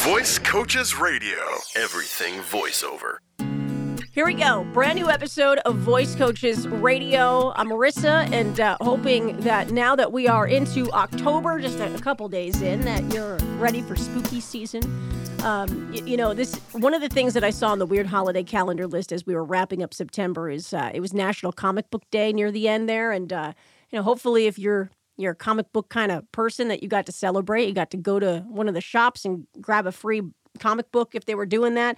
Voice Coaches Radio. Everything voiceover. Here we go. Brand new episode of Voice Coaches Radio. I'm Marissa, and hoping that now that we are into October, just a couple days in, that you're ready for spooky season. This one of the things that I saw on the weird holiday calendar list as we were wrapping up September is it was National Comic Book Day near the end there, and hopefully if you're a comic book kind of person that you got to celebrate, you got to go to one of the shops and grab a free comic book if they were doing that.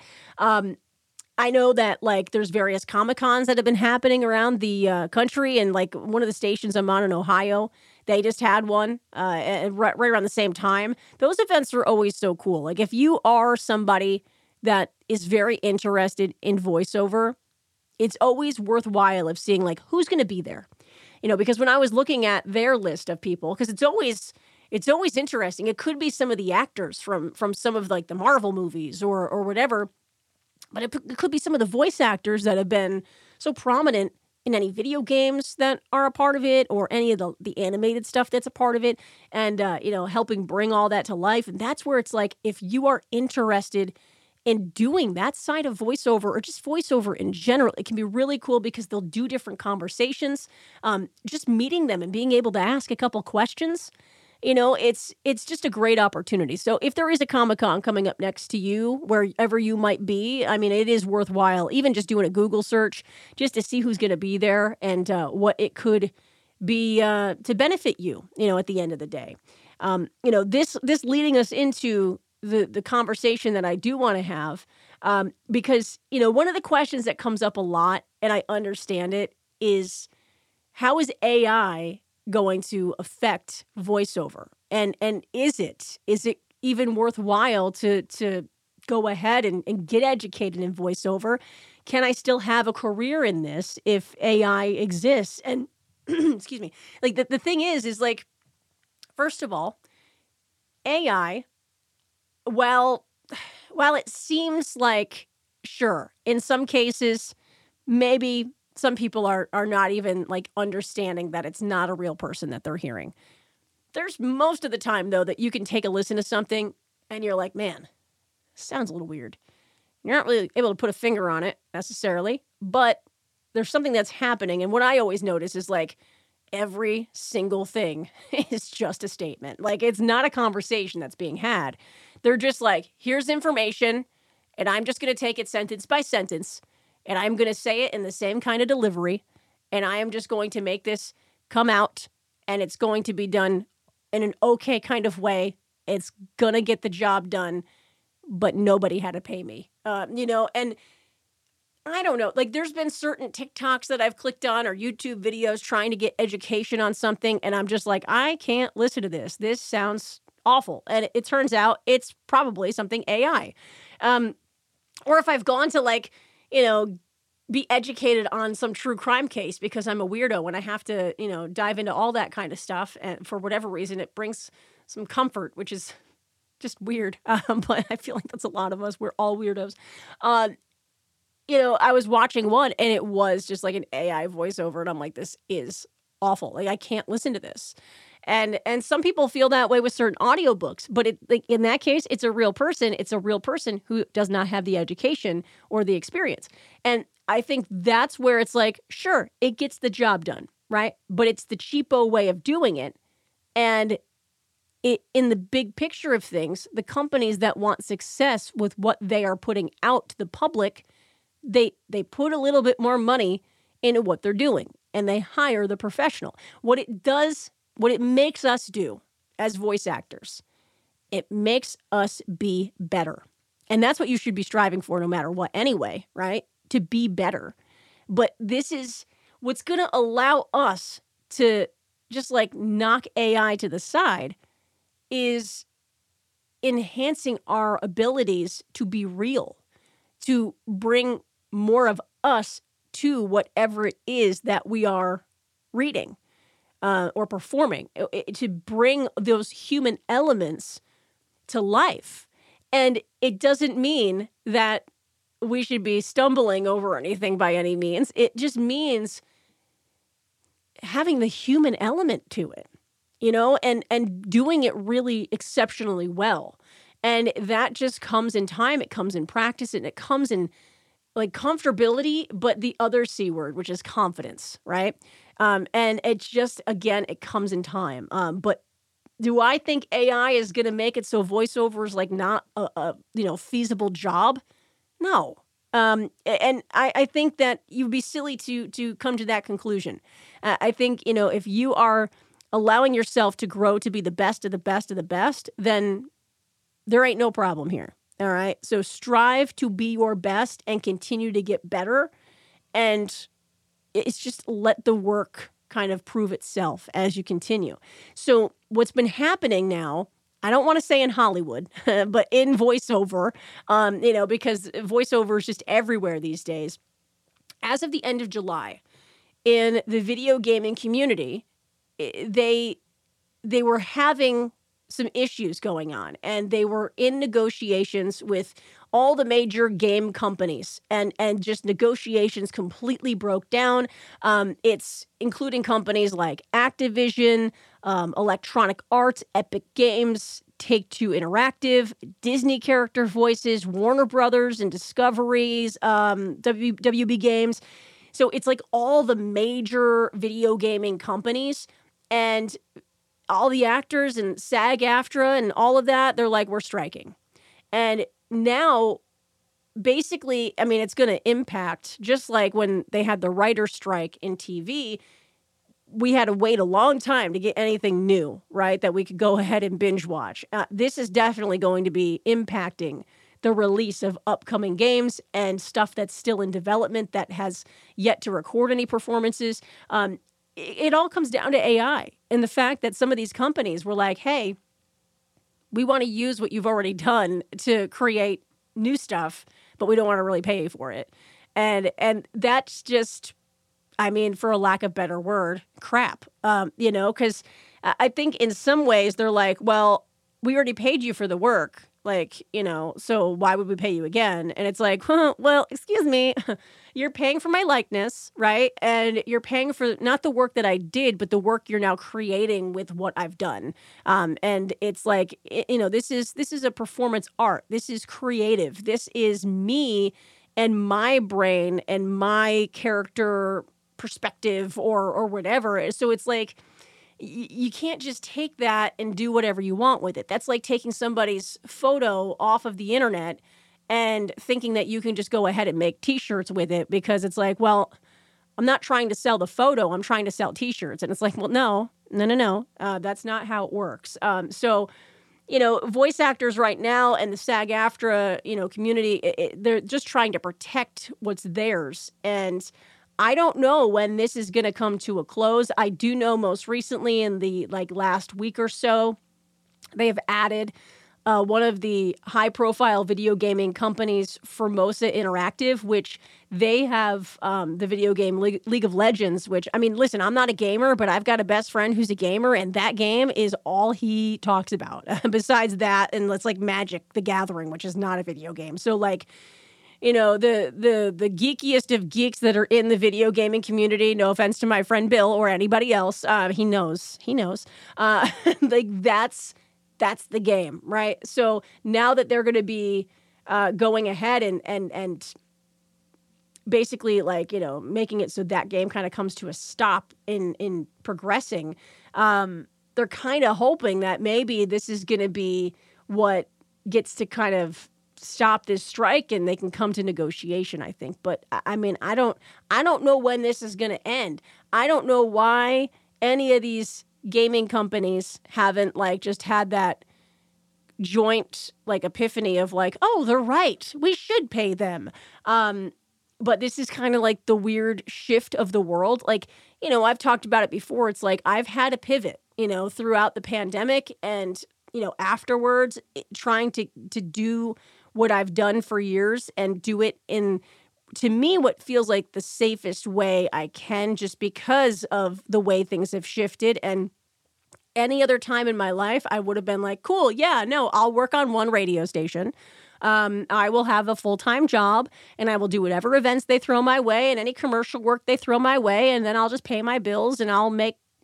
I know that, there's various Comic-Cons that have been happening around the country, and, one of the stations I'm on in Ohio, they just had one right around the same time. Those events are always so cool. If you are somebody that is very interested in voiceover, it's always worthwhile of seeing, who's going to be there. Because when I was looking at their list of people, because it's always interesting. It could be some of the actors from some of, the Marvel movies or whatever. But it could be some of the voice actors that have been so prominent in any video games that are a part of it, or any of the animated stuff that's a part of it, and, helping bring all that to life. And that's where it's if you are interested in doing that side of voiceover, or just voiceover in general, it can be really cool because they'll do different conversations. Just meeting them and being able to ask a couple questions, it's just a great opportunity. So if there is a Comic-Con coming up next to you, wherever you might be, it is worthwhile even just doing a Google search just to see who's going to be there and what it could be to benefit you, at the end of the day. This leading us into the conversation that I do want to have, because, one of the questions that comes up a lot, and I understand it, is how is AI going to affect voiceover? And is it even worthwhile to go ahead and get educated in voiceover? Can I still have a career in this if AI exists? And excuse me, the thing is first of all, AI, while it seems sure, in some cases, maybe some people are not even understanding that it's not a real person that they're hearing. There's most of the time, though, that you can take a listen to something and you're like, man, sounds a little weird. You're not really able to put a finger on it necessarily, but there's something that's happening. And what I always notice is every single thing is just a statement. It's not a conversation that's being had. They're just here's information, and I'm just going to take it sentence by sentence, and I'm going to say it in the same kind of delivery, and I am just going to make this come out, and it's going to be done in an okay kind of way. It's going to get the job done, but nobody had to pay me. And I don't know. There's been certain TikToks that I've clicked on, or YouTube videos trying to get education on something, and I'm just I can't listen to this. This sounds awful. And it turns out it's probably something AI. Or if I've gone to be educated on some true crime case because I'm a weirdo and I have to, dive into all that kind of stuff. And for whatever reason, it brings some comfort, which is just weird. But I feel that's a lot of us. We're all weirdos. I was watching one and it was just an AI voiceover. And I'm this is awful. I can't listen to this. And some people feel that way with certain audiobooks, but in that case, it's a real person. It's a real person who does not have the education or the experience. And I think that's where it's sure, it gets the job done, right? But it's the cheapo way of doing it. And in the big picture of things, the companies that want success with what they are putting out to the public, they put a little bit more money into what they're doing, and they hire the professional. What it makes us do as voice actors, it makes us be better. And that's what you should be striving for no matter what anyway, right? To be better. But this is what's going to allow us to just knock AI to the side, is enhancing our abilities to be real, to bring more of us to whatever it is that we are reading. Or performing, to bring those human elements to life. And it doesn't mean that we should be stumbling over anything by any means. It just means having the human element to it, and doing it really exceptionally well. And that just comes in time. It comes in practice, and it comes in like comfortability, but the other C word, which is confidence, right? And it's just, again, it comes in time. But do I think AI is going to make it so voiceover is like not a feasible job? No. And I think that you'd be silly to come to that conclusion. I think, if you are allowing yourself to grow to be the best of the best of the best, then there ain't no problem here. All right. So strive to be your best and continue to get better. And it's just let the work kind of prove itself as you continue. So what's been happening now, I don't want to say in Hollywood, but in voiceover, because voiceover is just everywhere these days. As of the end of July, in the video gaming community, they were having some issues going on, and they were in negotiations with all the major game companies, and just negotiations completely broke down. It's including companies like Activision, Electronic Arts, Epic Games, Take-Two Interactive, Disney character voices, Warner Brothers and Discoveries, WB Games. So it's like all the major video gaming companies, and all the actors and SAG-AFTRA and all of that, they're like, we're striking. And now, basically, I mean, it's going to impact, just like when they had the writer's strike in TV, we had to wait a long time to get anything new, right, that we could go ahead and binge watch. This is definitely going to be impacting the release of upcoming games and stuff that's still in development that has yet to record any performances. It all comes down to AI and the fact that some of these companies were like, hey, we want to use what you've already done to create new stuff, but we don't want to really pay you for it. And that's just, I mean, for a lack of better word, crap, because I think in some ways they're like, well, we already paid you for the work. Like, so why would we pay you again? And it's like, well, excuse me, you're paying for my likeness, right? And you're paying for not the work that I did, but the work you're now creating with what I've done. And it's like, this is a performance art. This is creative. This is me and my brain and my character perspective or whatever. So it's like, you can't just take that and do whatever you want with it. That's like taking somebody's photo off of the internet and thinking that you can just go ahead and make T-shirts with it, because it's like, well, I'm not trying to sell the photo. I'm trying to sell T-shirts. And it's like, well, no. That's not how it works. So, voice actors right now and the SAG-AFTRA, community, they're just trying to protect what's theirs. And I don't know when this is going to come to a close. I do know most recently in the last week or so, they have added one of the high-profile video gaming companies, Formosa Interactive, which they have the video game League of Legends, which, I mean, listen, I'm not a gamer, but I've got a best friend who's a gamer, and that game is all he talks about. Besides that, and it's like Magic the Gathering, which is not a video game. So, the geekiest of geeks that are in the video gaming community, no offense to my friend Bill or anybody else, he knows, that's the game, right? So now that they're going to be going ahead and basically making it so that game kind of comes to a stop in progressing, they're kind of hoping that maybe this is going to be what gets to kind of stop this strike and they can come to negotiation, I think. But I mean, I don't know when this is going to end. I don't know why any of these gaming companies haven't just had that joint epiphany of oh, they're right, we should pay them. But this is kind of like the weird shift of the world. I've talked about it before. It's like I've had a pivot, throughout the pandemic and, afterwards, trying to do what I've done for years and do it in, to me, what feels like the safest way I can, just because of the way things have shifted. And any other time in my life, I would have been like, cool, yeah, no, I'll work on one radio station. I will have a full-time job and I will do whatever events they throw my way and any commercial work they throw my way. And then I'll just pay my bills and I'll make,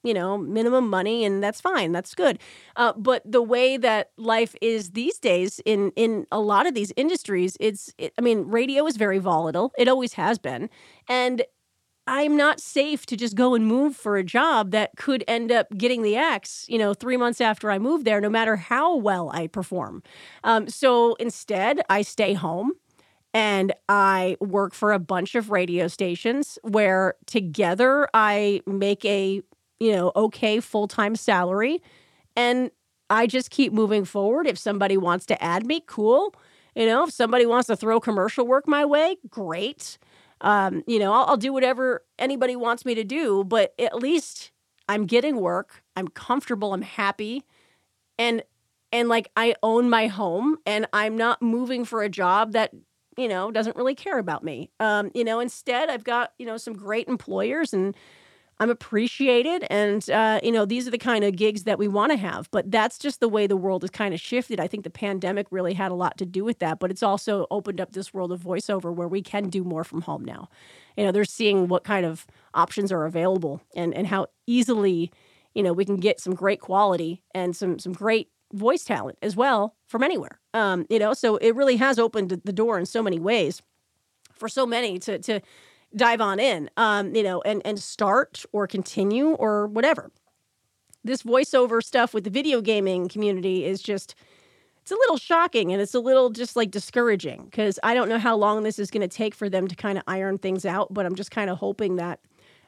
minimum money, and that's fine. That's good. But the way that life is these days in a lot of these industries, radio is very volatile. It always has been. And I'm not safe to just go and move for a job that could end up getting the axe, 3 months after I move there, no matter how well I perform. So instead, I stay home and I work for a bunch of radio stations where together I make a, okay full-time salary. And I just keep moving forward. If somebody wants to add me, cool. If somebody wants to throw commercial work my way, great. I'll do whatever anybody wants me to do, but at least I'm getting work. I'm comfortable. I'm happy. And like I own my home and I'm not moving for a job that, doesn't really care about me. Instead I've got, some great employers and I'm appreciated. And, these are the kind of gigs that we want to have. But that's just the way the world has kind of shifted. I think the pandemic really had a lot to do with that. But it's also opened up this world of voiceover where we can do more from home now. They're seeing what kind of options are available and how easily, we can get some great quality and some great voice talent as well from anywhere. So it really has opened the door in so many ways for so many to dive on in, and start or continue or whatever. This voiceover stuff with the video gaming community is just, it's a little shocking and it's a little just like discouraging because I don't know how long this is going to take for them to kind of iron things out, but I'm just kind of hoping that,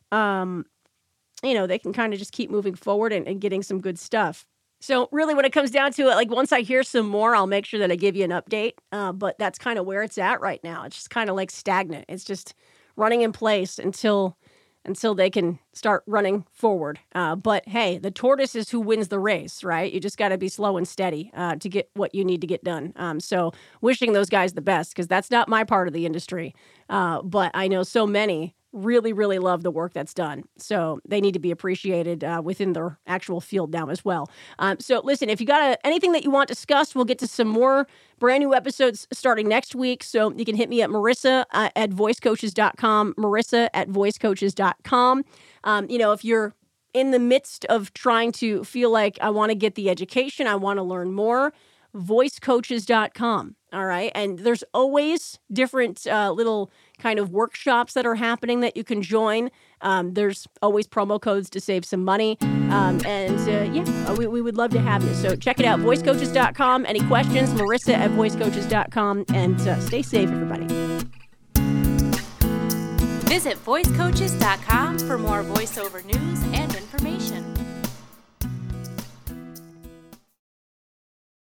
they can kind of just keep moving forward and getting some good stuff. So really when it comes down to it, like once I hear some more, I'll make sure that I give you an update. But that's kind of where it's at right now. It's just kind of like stagnant. It's just running in place until they can start running forward. But hey, the tortoise is who wins the race, right? You just got to be slow and steady to get what you need to get done. So wishing those guys the best because that's not my part of the industry. But I know so many really, really love the work that's done. So they need to be appreciated within their actual field now as well. So listen, if you got anything that you want discussed, we'll get to some more brand new episodes starting next week. So you can hit me at Marissa at voicecoaches.com, Marissa at voicecoaches.com. If you're in the midst of trying to feel like I want to get the education, I want to learn more, voicecoaches.com. All right. And there's always different little kind of workshops that are happening that you can join. There's always promo codes to save some money. We would love to have you. So check it out, voicecoaches.com. Any questions, Marissa at voicecoaches.com. And stay safe, everybody. Visit voicecoaches.com for more voiceover news and information.